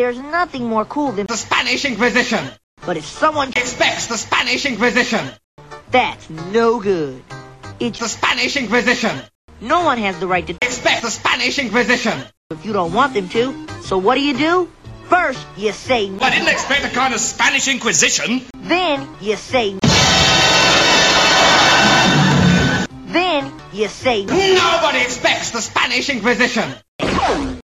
There's nothing more cool than the Spanish Inquisition. But if someone Expects the Spanish Inquisition. that's no good. It's The Spanish Inquisition. no one has the right to Expect the Spanish Inquisition. if you don't want them to. So what do? First, you say no. I didn't expect a kind of Spanish Inquisition. Then you say no. Then you say no. Nobody expects the Spanish Inquisition.